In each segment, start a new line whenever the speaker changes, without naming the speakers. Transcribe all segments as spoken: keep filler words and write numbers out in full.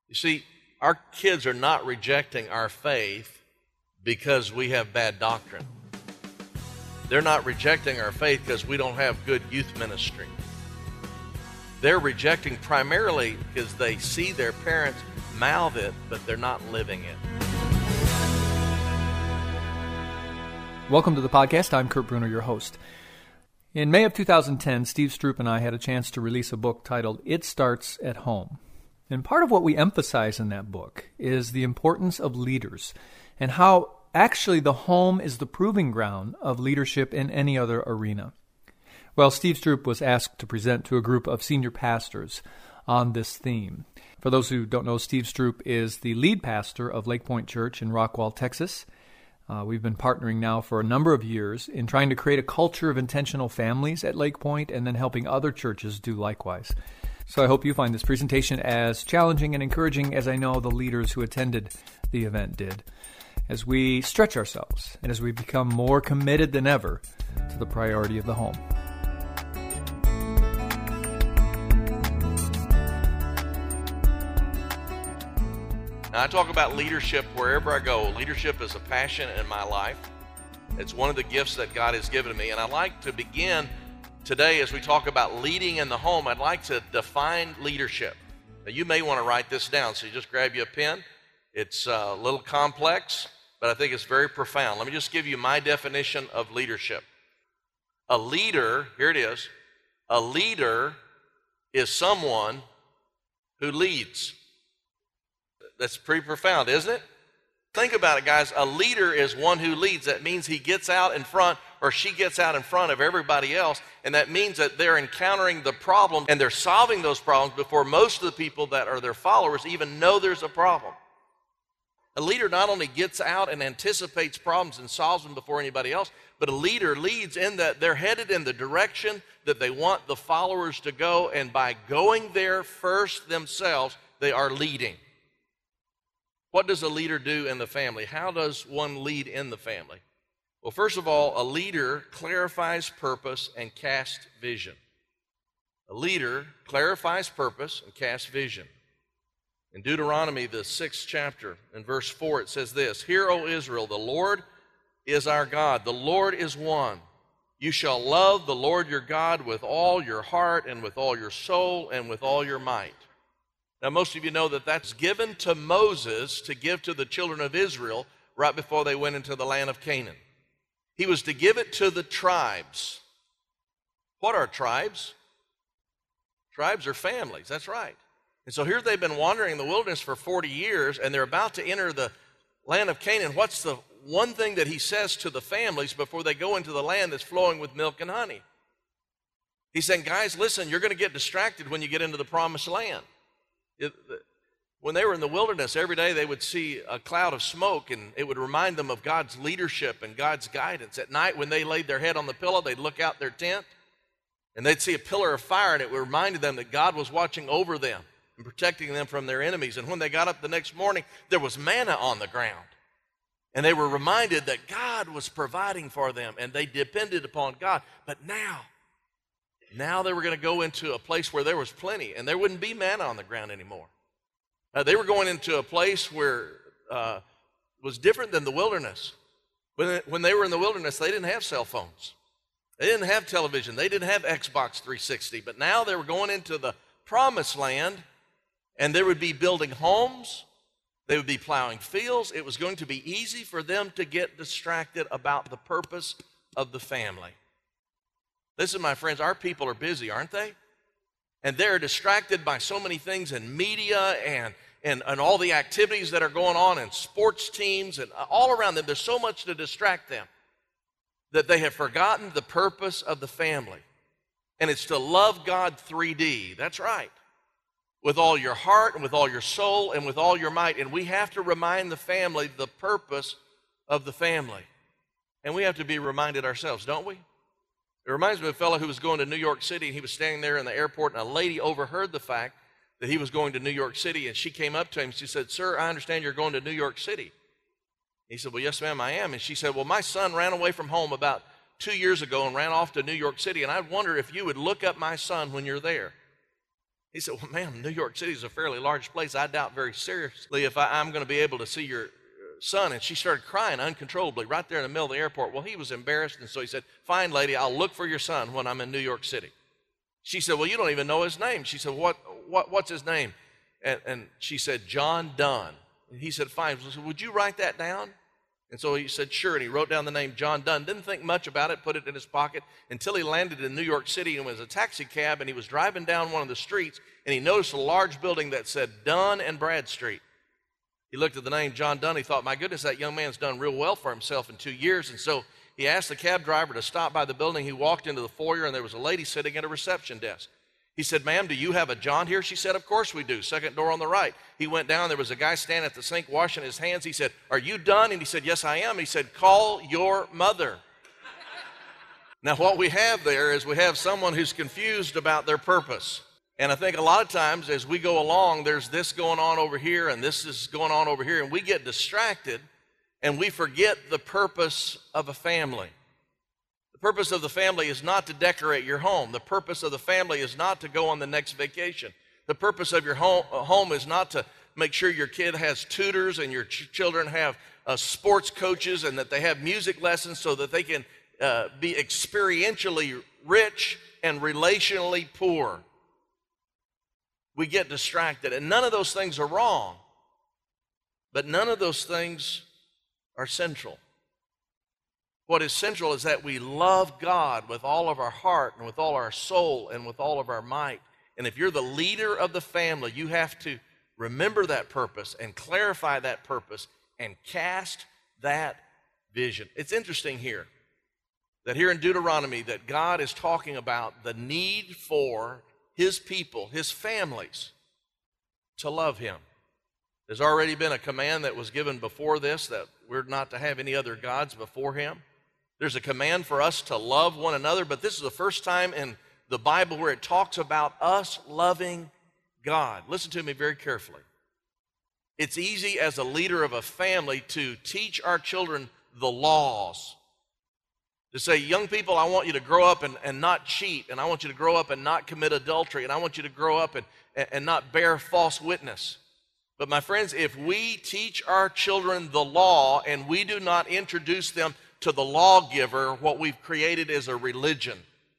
You see, our kids are not rejecting our faith because we have bad doctrine. They're not rejecting our faith because we don't have good youth ministry. They're rejecting primarily because they see their parents mouth it, but they're not living it.
Welcome to the podcast. I'm Kurt Bruner, your host. In May of two thousand ten, Steve Stroop and I had a chance to release a book titled It Starts at Home. And part of what we emphasize in that book is the importance of leaders and how actually the home is the proving ground of leadership in any other arena. Well, Steve Stroop was asked to present to a group of senior pastors on this theme. For those who don't know, Steve Stroop is the lead pastor of Lake Point Church in Rockwall, Texas. Uh, we've been partnering now for a number of years in trying to create a culture of intentional families at Lake Point and then helping other churches do likewise. So I hope you find this presentation as challenging and encouraging as I know the leaders who attended the event did, as we stretch ourselves and as we become more committed than ever to the priority of the home.
Now, I talk about leadership wherever I go. Leadership is a passion in my life. It's one of the gifts that God has given me. And I'd like to begin today as we talk about leading in the home. I'd like to define leadership. Now, you may want to write this down, so you just grab you a pen. It's a little complex, but I think it's very profound. Let me just give you my definition of leadership. A leader, here it is, a leader is someone who leads. That's pretty profound, isn't it? Think about it, guys. A leader is one who leads. That means he gets out in front or she gets out in front of everybody else, and that means that they're encountering the problem and they're solving those problems before most of the people that are their followers even know there's a problem. A leader not only gets out and anticipates problems and solves them before anybody else, but a leader leads in that they're headed in the direction that they want the followers to go, and by going there first themselves, they are leading. What does a leader do in the family? How does one lead in the family? Well, first of all, a leader clarifies purpose and casts vision. A leader clarifies purpose and casts vision. In Deuteronomy, the sixth chapter, in verse four, it says this, "Hear, O Israel, the Lord is our God. The Lord is one. You shall love the Lord your God with all your heart and with all your soul and with all your might." Now, most of you know that that's given to Moses to give to the children of Israel right before they went into the land of Canaan. He was to give it to the tribes. What are tribes? Tribes are families, that's right. And so here they've been wandering in the wilderness for forty years, and they're about to enter the land of Canaan. What's the one thing that he says to the families before they go into the land that's flowing with milk and honey? He's saying, guys, listen, you're going to get distracted when you get into the promised land. It, when they were in the wilderness, every day they would see a cloud of smoke, and it would remind them of God's leadership and God's guidance. At night, when they laid their head on the pillow, they'd look out their tent, and they'd see a pillar of fire, and it reminded them that God was watching over them and protecting them from their enemies. And when they got up the next morning, there was manna on the ground, and they were reminded that God was providing for them, and they depended upon God. But now, Now they were going to go into a place where there was plenty, and there wouldn't be manna on the ground anymore. Uh, they were going into a place where uh, it was different than the wilderness. When, when they were in the wilderness, they didn't have cell phones. They didn't have television. They didn't have Xbox three sixty. But now they were going into the promised land, and they would be building homes. They would be plowing fields. It was going to be easy for them to get distracted about the purpose of the family. Listen, my friends, our people are busy, aren't they? And they're distracted by so many things in media and, and, and all the activities that are going on in sports teams and all around them. There's so much to distract them that they have forgotten the purpose of the family. And it's to love God three D. That's right. With all your heart and with all your soul and with all your might. And we have to remind the family the purpose of the family. And we have to be reminded ourselves, don't we? It reminds me of a fellow who was going to New York City, and he was standing there in the airport, and a lady overheard the fact that he was going to New York City, and she came up to him, and she said, "Sir, I understand you're going to New York City." He said, "Well, yes, ma'am, I am." And she said, "Well, my son ran away from home about two years ago and ran off to New York City, and I wonder if you would look up my son when you're there." He said, well, ma'am, New York City is a fairly large place. I doubt very seriously if I, I'm going to be able to see your son. And she started crying uncontrollably right there in the middle of the airport. Well, he was embarrassed, and so he said, fine, lady, I'll look for your son when I'm in New York City. She said, well, you don't even know his name. She said, what, what, what's his name? And, and she said, John Dunn. And he said, fine. So, would you write that down? And so he said, sure, and he wrote down the name John Dunn. Didn't think much about it, put it in his pocket until he landed in New York City and was a taxi cab, and he was driving down one of the streets, and he noticed a large building that said Dunn and Bradstreet. He looked at the name John Dunn. He thought, my goodness, that young man's done real well for himself in two years. And so he asked the cab driver to stop by the building. He walked into the foyer, and there was a lady sitting at a reception desk. He said, ma'am, do you have a John here? She said, of course we do. Second door on the right. He went down. There was a guy standing at the sink washing his hands. He said, are you done? And he said, yes, I am. He said, call your mother. Now, what we have there is we have someone who's confused about their purpose. And I think a lot of times as we go along, there's this going on over here and this is going on over here, and we get distracted and we forget the purpose of a family. The purpose of the family is not to decorate your home. The purpose of the family is not to go on the next vacation. The purpose of your home, home is not to make sure your kid has tutors and your ch- children have uh, sports coaches and that they have music lessons so that they can uh, be experientially rich and relationally poor. We get distracted, and none of those things are wrong, but none of those things are central. What is central is that we love God with all of our heart and with all our soul and with all of our might. And if you're the leader of the family, you have to remember that purpose and clarify that purpose and cast that vision. It's interesting here that here in Deuteronomy that God is talking about the need for his people, his families, to love him. There's already been a command that was given before this that we're not to have any other gods before him. There's a command for us to love one another, but this is the first time in the Bible where it talks about us loving God. Listen to me very carefully. It's easy as a leader of a family to teach our children the laws. To say, young people, I want you to grow up and, and not cheat, and I want you to grow up and not commit adultery, and I want you to grow up and, and not bear false witness. But my friends, if we teach our children the law and we do not introduce them to the lawgiver, what we've created is a religion.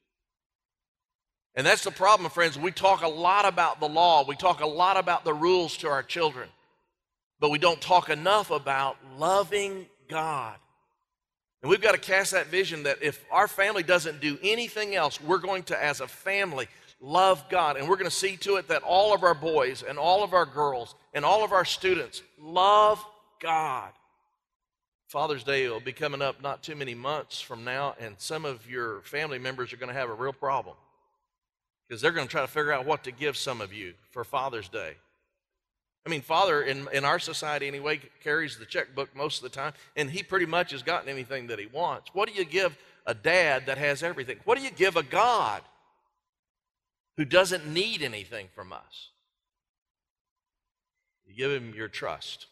And that's the problem, friends. We talk a lot about the law. We talk a lot about the rules to our children. But we don't talk enough about loving God. And we've got to cast that vision that if our family doesn't do anything else, we're going to, as a family, love God. And we're going to see to it that all of our boys and all of our girls and all of our students love God. Father's Day will be coming up not too many months from now, and some of your family members are going to have a real problem because they're going to try to figure out what to give some of you for Father's Day. I mean, Father, in, in our society anyway, carries the checkbook most of the time, and he pretty much has gotten anything that he wants. What do you give a dad that has everything? What do you give a God who doesn't need anything from us? You give him your trust.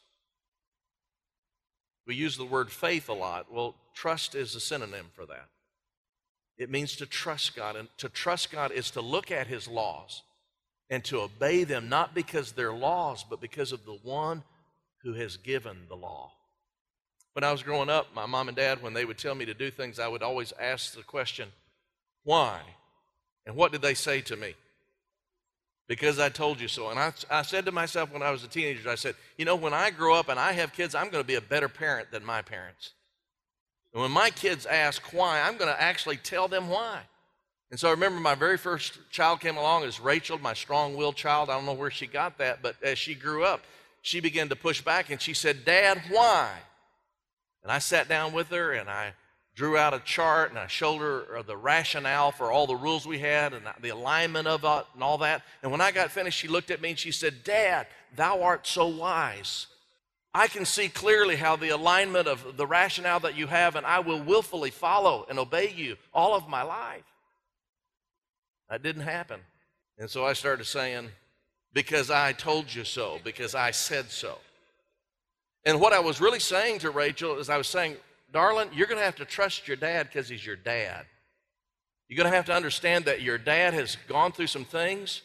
We use the word faith a lot. Well, trust is a synonym for that. It means to trust God, and to trust God is to look at his laws and to obey them, not because they're laws, but because of the one who has given the law. When I was growing up, my mom and dad, when they would tell me to do things, I would always ask the question, why? And what did they say to me? Because I told you so. And I, I said to myself when I was a teenager, I said, you know, when I grow up and I have kids, I'm going to be a better parent than my parents. And when my kids ask why, I'm going to actually tell them why. And so I remember my very first child came along as Rachel, my strong-willed child. I don't know where she got that, but as she grew up, she began to push back, and she said, Dad, why? And I sat down with her, and I drew out a chart, and I showed her the rationale for all the rules we had and the alignment of it and all that. And when I got finished, she looked at me and she said, Dad, thou art so wise. I can see clearly how the alignment of the rationale that you have, and I will willfully follow and obey you all of my life. That didn't happen. And so I started saying, because I told you so, because I said so. And what I was really saying to Rachel is I was saying, darling, you're going to have to trust your dad because he's your dad. You're going to have to understand that your dad has gone through some things,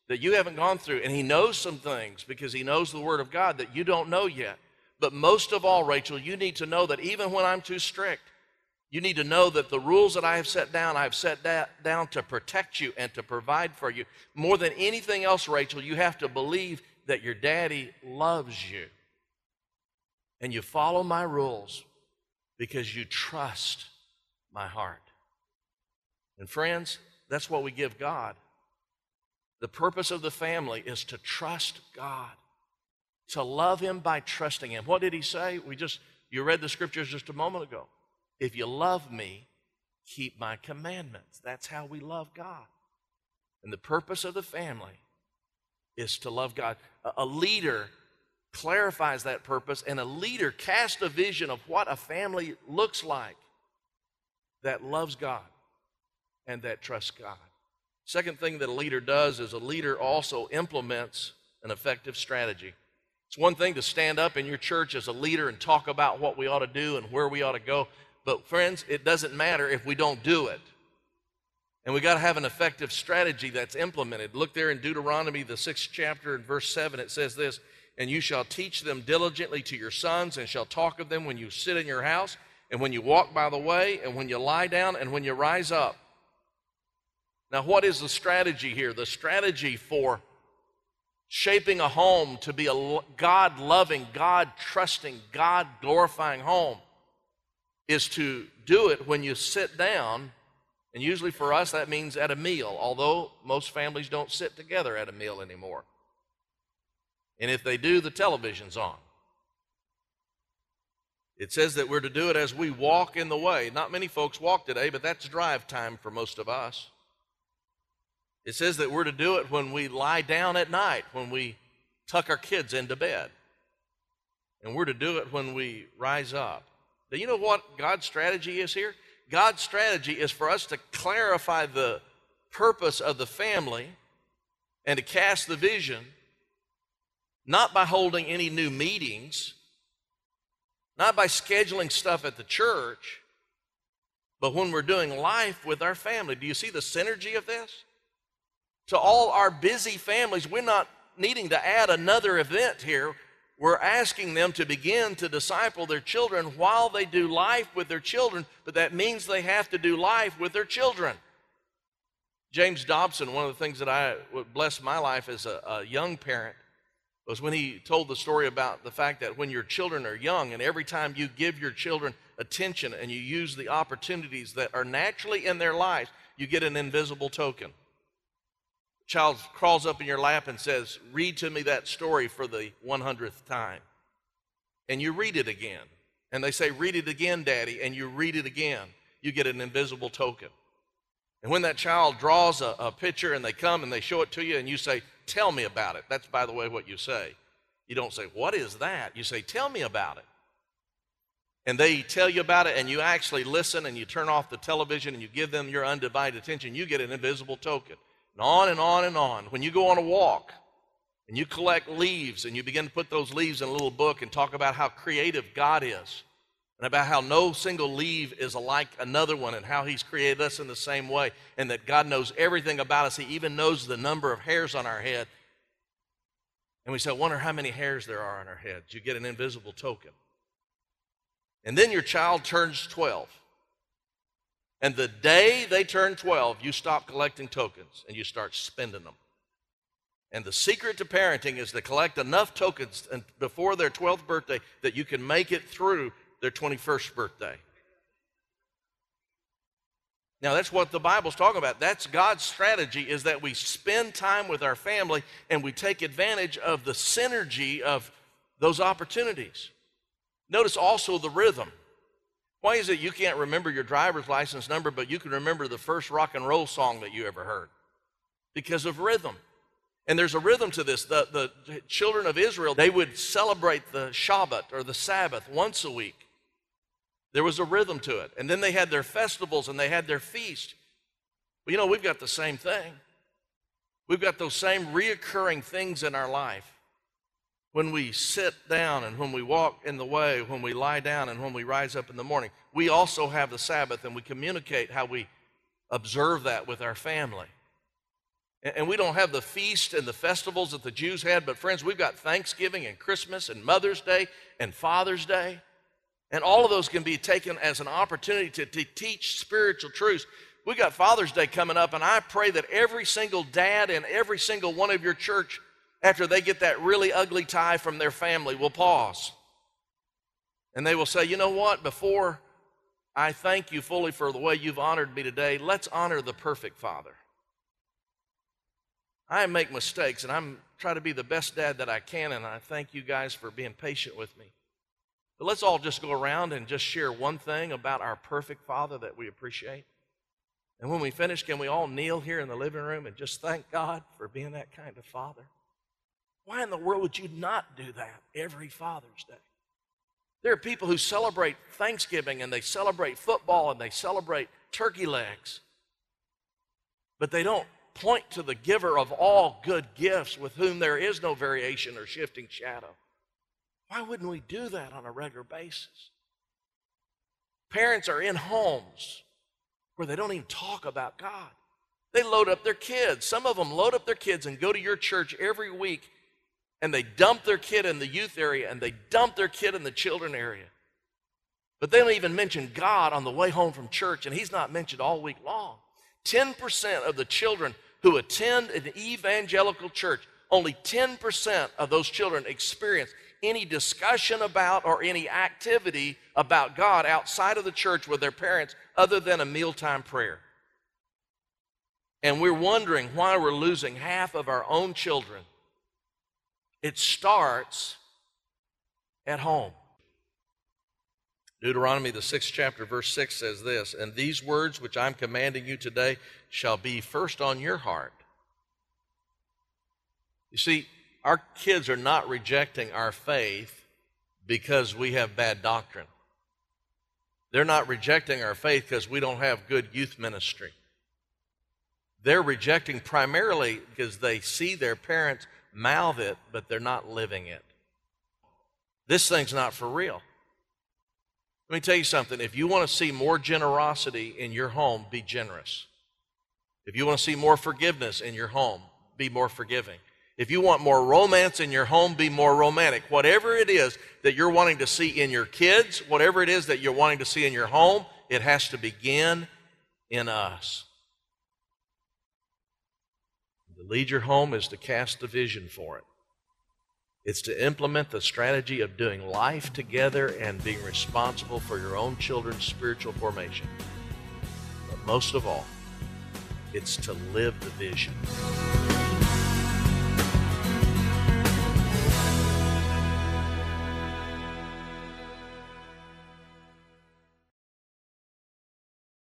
that you haven't gone through. And he knows some things because he knows the Word of God that you don't know yet. But most of all, Rachel, you need to know that even when I'm too strict, you need to know that the rules that I have set down, I have set that down to protect you and to provide for you. More than anything else, Rachel, you have to believe that your daddy loves you. And you follow my rules because you trust my heart. And friends, that's what we give God. The purpose of the family is to trust God, to love him by trusting him. What did he say? We just, you read the scriptures just a moment ago. If you love me, keep my commandments. That's how we love God. And the purpose of the family is to love God. A leader clarifies that purpose, and a leader casts a vision of what a family looks like that loves God and that trusts God. Second thing that a leader does is a leader also implements an effective strategy. It's one thing to stand up in your church as a leader and talk about what we ought to do and where we ought to go. But friends, it doesn't matter if we don't do it. And we got to have an effective strategy that's implemented. Look there in Deuteronomy, the sixth chapter, in verse seven, it says this, "And you shall teach them diligently to your sons, and shall talk of them when you sit in your house, and when you walk by the way, and when you lie down, and when you rise up." Now, what is the strategy here? The strategy for shaping a home to be a God-loving, God-trusting, God-glorifying home is to do it when you sit down, and usually for us that means at a meal, although most families don't sit together at a meal anymore. And if they do, the television's on. It says that we're to do it as we walk in the way. Not many folks walk today, but that's drive time for most of us. It says that we're to do it when we lie down at night, when we tuck our kids into bed. And we're to do it when we rise up. Now, you know what God's strategy is here? God's strategy is for us to clarify the purpose of the family and to cast the vision, not by holding any new meetings, not by scheduling stuff at the church, but when we're doing life with our family. Do you see the synergy of this? To all our busy families, we're not needing to add another event here. We're asking them to begin to disciple their children while they do life with their children, but that means they have to do life with their children. James Dobson, one of the things that I would bless my life as a, a young parent, was when he told the story about the fact that when your children are young, and every time you give your children attention and you use the opportunities that are naturally in their lives, you get an invisible token. Child crawls up in your lap and says, "Read to me that story for the one hundredth time." And you read it again. And they say, "Read it again, Daddy," and you read it again. You get an invisible token. And when that child draws a, a picture and they come and they show it to you and you say, "Tell me about it." That's, by the way, what you say. You don't say, "What is that?" You say, "Tell me about it." And they tell you about it, and you actually listen, and you turn off the television and you give them your undivided attention. You get an invisible token. And on and on and on. When you go on a walk and you collect leaves and you begin to put those leaves in a little book and talk about how creative God is and about how no single leaf is alike another one and how he's created us in the same way and that God knows everything about us. He even knows the number of hairs on our head. And we say, "I wonder how many hairs there are on our heads." You get an invisible token. And then your child turns twelve. And the day they turn twelve, you stop collecting tokens and you start spending them. And the secret to parenting is to collect enough tokens before their twelfth birthday that you can make it through their twenty-first birthday. Now, that's what the Bible's talking about. That's God's strategy, is that we spend time with our family and we take advantage of the synergy of those opportunities. Notice also the rhythm. Why is it you can't remember your driver's license number, but you can remember the first rock and roll song that you ever heard? Because of rhythm. And there's a rhythm to this. The, the children of Israel, they would celebrate the Shabbat or the Sabbath once a week. There was a rhythm to it. And then they had their festivals and they had their feast. Well, you know, we've got the same thing. We've got those same reoccurring things in our life. When we sit down and when we walk in the way, when we lie down and when we rise up in the morning, we also have the Sabbath, and we communicate how we observe that with our family. And we don't have the feast and the festivals that the Jews had, but friends, we've got Thanksgiving and Christmas and Mother's Day and Father's Day. And all of those can be taken as an opportunity to, to teach spiritual truths. We got Father's Day coming up, and I pray that every single dad and every single one of your church, after they get that really ugly tie from their family, will pause. And they will say, you know what, before I thank you fully for the way you've honored me today, let's honor the perfect Father. I make mistakes, and I'm trying to be the best dad that I can, and I thank you guys for being patient with me. But let's all just go around and just share one thing about our perfect Father that we appreciate. And when we finish, can we all kneel here in the living room and just thank God for being that kind of Father? Why in the world would you not do that every Father's Day? There are people who celebrate Thanksgiving, and they celebrate football, and they celebrate turkey legs, but they don't point to the giver of all good gifts, with whom there is no variation or shifting shadow. Why wouldn't we do that on a regular basis? Parents are in homes where they don't even talk about God. They load up their kids. Some of them load up their kids and go to your church every week, and they dump their kid in the youth area, and they dump their kid in the children area. But they don't even mention God on the way home from church, and he's not mentioned all week long. ten percent of the children who attend an evangelical church, only ten percent of those children experience any discussion about or any activity about God outside of the church with their parents other than a mealtime prayer. And we're wondering why we're losing half of our own children. It starts at home. Deuteronomy, the sixth chapter, verse six says this, and these words which I'm commanding you today shall be first on your heart. You see, our kids are not rejecting our faith because we have bad doctrine. They're not rejecting our faith because we don't have good youth ministry. They're rejecting primarily because they see their parents mouth it, but they're not living it. This thing's not for real. Let me tell you something. If you want to see more generosity in your home, be generous. If you want to see more forgiveness in your home, be more forgiving. If you want more romance in your home, be more romantic. Whatever it is that you're wanting to see in your kids, whatever it is that you're wanting to see in your home, it has to begin in us. To lead your home is to cast the vision for it. It's to implement the strategy of doing life together and being responsible for your own children's spiritual formation. But most of all, it's to live the vision.